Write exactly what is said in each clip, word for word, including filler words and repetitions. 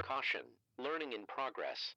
Caution, learning in progress.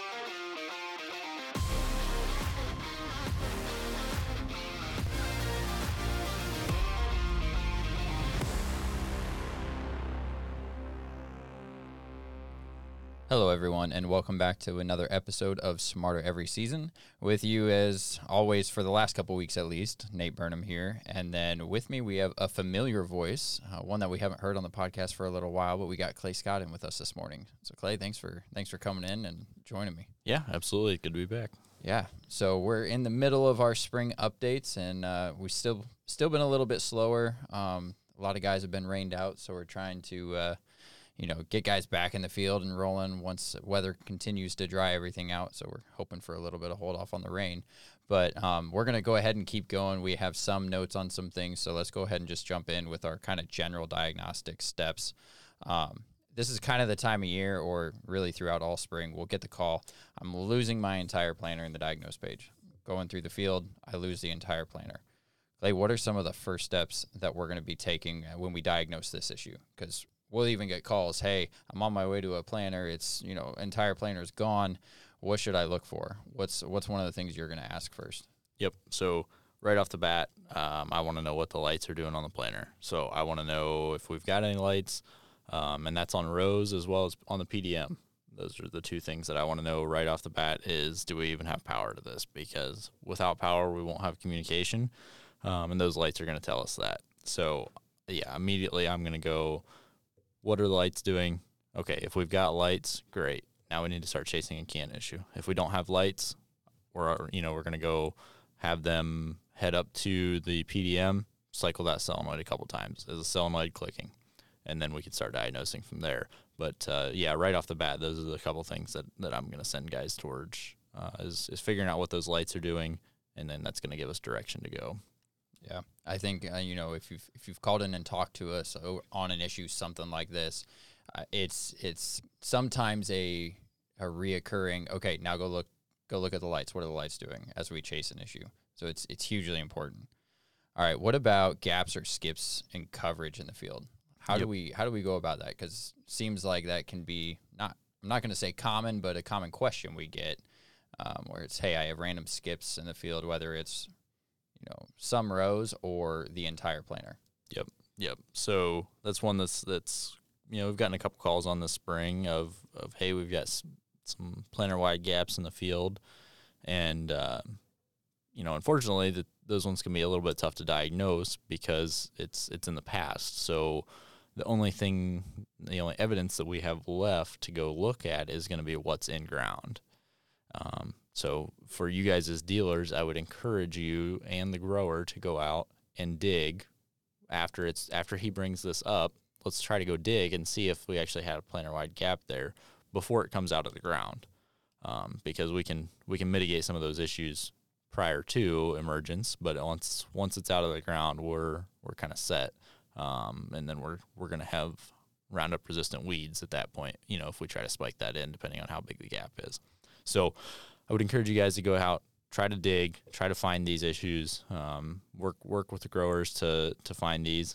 Hello, everyone, and welcome back to another episode of Smarter Every Season. With you, as always, for the last couple weeks at least, Nate Burnham here. And then with me, we have a familiar voice, uh, one that we haven't heard on the podcast for a little while, but we got Clay Scott in with us this morning. So, Clay, thanks for thanks for coming in and joining me. Yeah, absolutely. Good to be back. Yeah, so we're in the middle of our spring updates, and uh, we still still been a little bit slower. Um, a lot of guys have been rained out, so we're trying to uh, you know, get guys back in the field and rolling once weather continues to dry everything out. So we're hoping for a little bit of hold off on the rain. But um, we're going to go ahead and keep going. We have some notes on some things, so let's go ahead and just jump in with our kind of general diagnostic steps. Um, this is kind of the time of year, or really throughout all spring, we'll get the call. I'm losing my entire planter in the diagnose page. Going through the field, I lose the entire planter. Clay, what are some of the first steps that we're going to be taking when we diagnose this issue? Because we'll even get calls, hey, I'm on my way to a planter. It's, you know, entire planter is gone. What should I look for? What's what's one of the things you're going to ask first? Yep. So right off the bat, um, I want to know what the lights are doing on the planter. So I want to know if we've got any lights, um, and that's on rows as well as on the P D M. Those are the two things that I want to know right off the bat is, do we even have power to this? Because without power, we won't have communication, um, and those lights are going to tell us that. So, yeah, immediately I'm going to go, what are the lights doing? Okay, if we've got lights, great. Now we need to start chasing a can issue. If we don't have lights, we're you know we're going to go have them head up to the P D M, cycle that solenoid a couple times. Is a solenoid clicking? And then we can start diagnosing from there. But uh, yeah, right off the bat, those are the couple things that, that I'm going to send guys towards uh, is is figuring out what those lights are doing, and then that's going to give us direction to go. Yeah, I think uh, you know if you've if you've called in and talked to us on an issue, something like this, uh, it's it's sometimes a a reoccurring. Okay, now go look go look at the lights. What are the lights doing as we chase an issue? So it's it's hugely important. All right, what about gaps or skips in coverage in the field? How Yep. do we how do we go about that? Because it seems like that can be not I'm not going to say common, but a common question we get um, where it's, hey, I have random skips in the field, whether it's you know, some rows or the entire planter. Yep, yep. So that's one that's that's you know we've gotten a couple calls on this spring of of hey, we've got s- some planter wide gaps in the field, and uh, you know unfortunately that those ones can be a little bit tough to diagnose because it's it's in the past. So the only thing, the only evidence that we have left to go look at is going to be what's in ground. Um, so for you guys as dealers, I would encourage you and the grower to go out and dig after it's after he brings this up. Let's try to go dig and see if we actually had a planter wide gap there before it comes out of the ground, um, because we can we can mitigate some of those issues prior to emergence. But once once it's out of the ground, we're we're kind of set, um, and then we're we're gonna have Roundup resistant weeds at that point. You know, if we try to spike that in, depending on how big the gap is. So I would encourage you guys to go out, try to dig, try to find these issues, um, work work with the growers to to find these.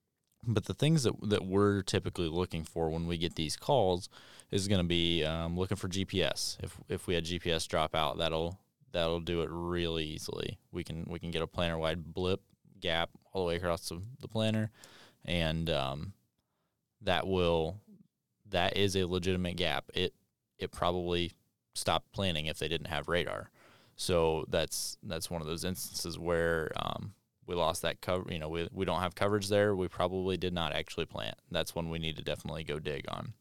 But the things that that we're typically looking for when we get these calls is going to be um, looking for G P S. If if we had G P S drop out, that'll that'll do it really easily. We can we can get a planter wide blip gap all the way across the, the planter, and um, that will that is a legitimate gap. It it probably stopped planting if they didn't have radar. So that's that's one of those instances where um, we lost that cover. You know, we we don't have coverage there. We probably did not actually plant. That's when we need to definitely go dig on.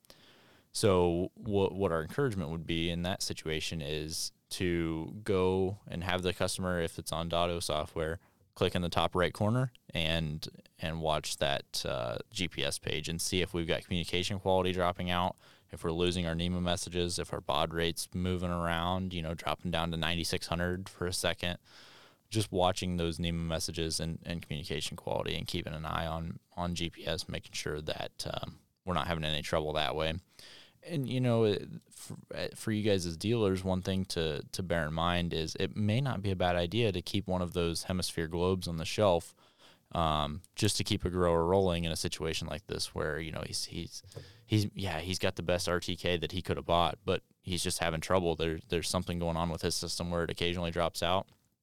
So what what our encouragement would be in that situation is to go and have the customer, if it's on Dotto software, click in the top right corner and and watch that uh, G P S page and see if we've got communication quality dropping out, if we're losing our NEMA messages, if our baud rate's moving around, you know, dropping down to ninety-six hundred for a second. Just watching those NEMA messages and, and communication quality and keeping an eye on, on G P S, making sure that um, we're not having any trouble that way. And, you know, for, for you guys as dealers, one thing to, to bear in mind is it may not be a bad idea to keep one of those hemisphere globes on the shelf um, just to keep a grower rolling in a situation like this where, you know, he's, he's, he's, yeah, he's got the best R T K that he could have bought, but he's just having trouble. There, there's something going on with his system where it occasionally drops out.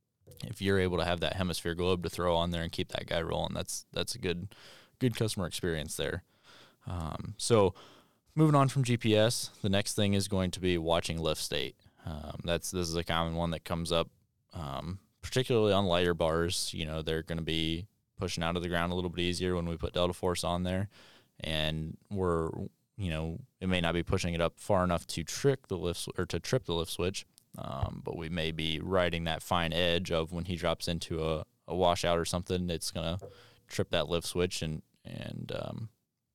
If you're able to have that hemisphere globe to throw on there and keep that guy rolling, that's, that's a good, good customer experience there. Um, so moving on from G P S, the next thing is going to be watching lift state. Um, that's, this is a common one that comes up, um, particularly on lighter bars. You know, they're going to be pushing out of the ground a little bit easier when we put Delta Force on there, and we're, you know, it may not be pushing it up far enough to trick the lift or to trip the lift switch, um, but we may be riding that fine edge of when he drops into a, a washout or something, it's gonna trip that lift switch and and um,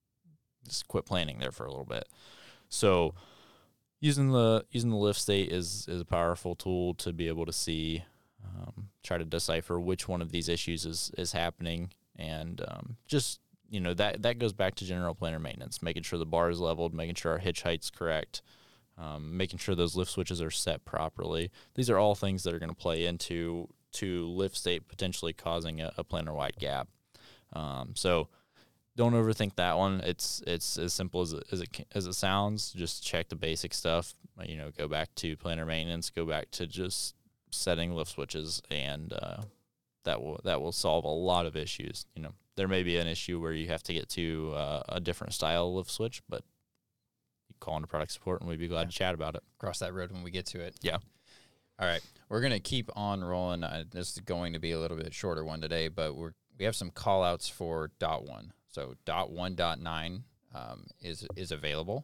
just quit planning there for a little bit. So using the using the lift state is is a powerful tool to be able to see. Um, try to decipher which one of these issues is, is happening, and um, just, you know, that, that goes back to general planer maintenance, making sure the bar is leveled, making sure our hitch height's correct, um, making sure those lift switches are set properly. These are all things that are going to play into to lift state potentially causing a, a planer-wide gap. Um, so don't overthink that one. It's it's as simple as it, as it as it sounds. Just check the basic stuff. You know, go back to planer maintenance. Go back to just setting lift switches, and uh, that will that will solve a lot of issues. You know, there may be an issue where you have to get to uh, a different style lift switch, but you call into product support, and we'd be glad yeah. to chat about it. Cross that road when we get to it. Yeah. All right, we're gonna keep on rolling. Uh, this is going to be a little bit shorter one today, but we're we have some call outs for dot one. So dot one dot nine um, is is available,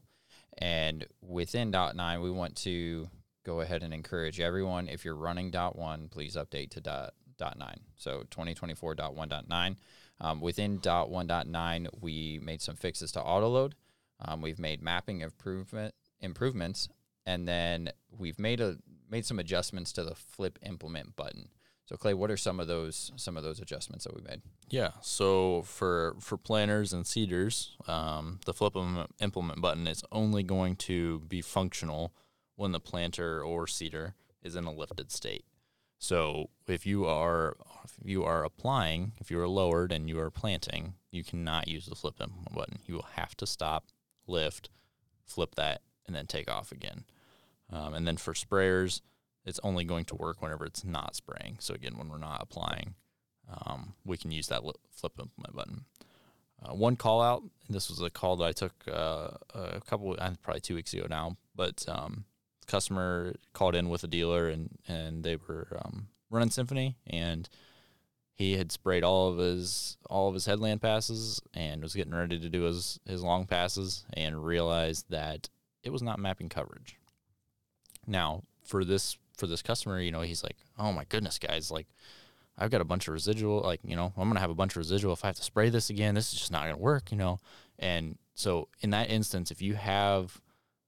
and within dot nine, we want to go ahead and encourage everyone, if you're running dot one, please update to dot, dot nine. So twenty twenty-four dot one dot nine. Um, within dot one dot nine, we made some fixes to autoload. Um, we've made mapping improvement improvements, and then we've made a made some adjustments to the flip implement button. So Clay, what are some of those some of those adjustments that we made? Yeah, so for for planners and seeders, um, the flip implement button is only going to be functional when the planter or seeder is in a lifted state. So if you are if you are applying, if you are lowered and you are planting, you cannot use the flip implement button. You will have to stop, lift, flip that, and then take off again. Um, and then for sprayers, it's only going to work whenever it's not spraying. So again, when we're not applying, um, we can use that li- flip implement button. Uh, one call out, and this was a call that I took uh, a couple, probably two weeks ago now, but um, customer called in with a dealer, and, and they were um, running Symphony, and he had sprayed all of his all of his headland passes and was getting ready to do his, his long passes, and realized that it was not mapping coverage. Now, for this for this customer, you know, he's like, oh my goodness, guys, like, I've got a bunch of residual, like, you know, I'm going to have a bunch of residual. If I have to spray this again, this is just not going to work, you know. And so in that instance, if you have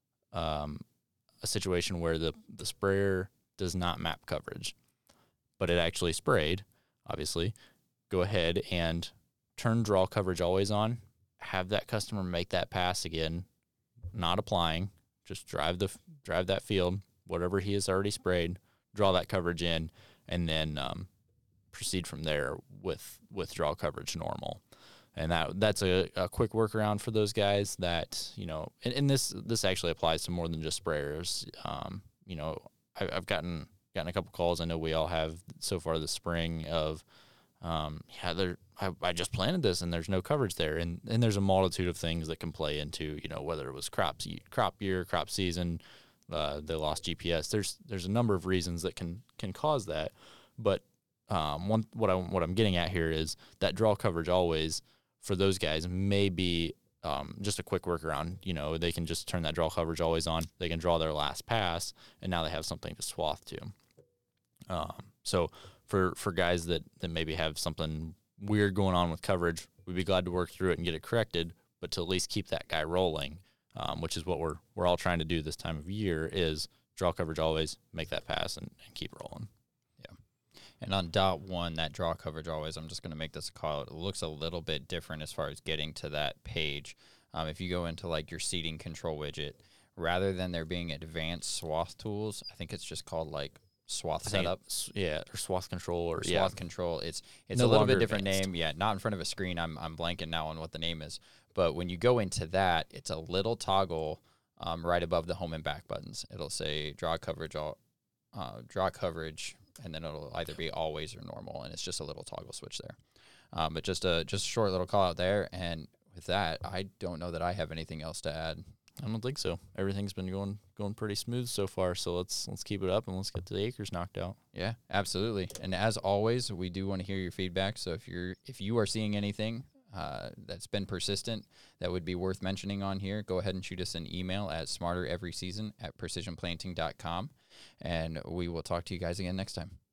um, a situation where the, the sprayer does not map coverage, but it actually sprayed, obviously, go ahead and turn draw coverage always on, have that customer make that pass again, not applying, just drive the drive that field, whatever he has already sprayed, draw that coverage in, and then um, proceed from there with with draw coverage normal. And that that's a, a quick workaround for those guys that, you know, and, and this this actually applies to more than just sprayers. Um, you know, I, I've gotten gotten a couple calls. I know we all have so far this spring of, um, yeah, there I, I just planted this and there's no coverage there, and and there's a multitude of things that can play into, you know, whether it was crop crop year, crop season, uh, they lost G P S. There's there's a number of reasons that can can cause that, but um, one what I what I'm getting at here is that draw coverage always for those guys may be um, just a quick workaround. You know, they can just turn that draw coverage always on. They can draw their last pass, and now they have something to swath to. Um, so for for guys that, that maybe have something weird going on with coverage, we'd be glad to work through it and get it corrected, but to at least keep that guy rolling, um, which is what we're we're all trying to do this time of year, is draw coverage always, make that pass, and, and keep rolling. And on dot one, that draw coverage always, I'm just going to make this a call. It looks a little bit different as far as getting to that page. Um, if you go into like your seating control widget, rather than there being advanced swath tools, I think it's just called like swath I think setup. it's- yeah, or swath control, or, Or yeah, swath control. It's it's No a little longer bit different advanced. name. Yeah, not in front of a screen. I'm I'm blanking now on what the name is. But when you go into that, it's a little toggle um, right above the home and back buttons. It'll say draw coverage, all, uh, draw coverage, and then it'll either be always or normal, and it's just a little toggle switch there. Um, but just a just a short little call out there, and with that, I don't know that I have anything else to add. I don't think so. Everything's been going going pretty smooth so far. So let's let's keep it up and let's get the acres knocked out. Yeah, absolutely. And as always, we do want to hear your feedback. So if you're if you are seeing anything uh, that's been persistent that would be worth mentioning on here, go ahead and shoot us an email at smartereveryseason at precision planting dot com, and we will talk to you guys again next time.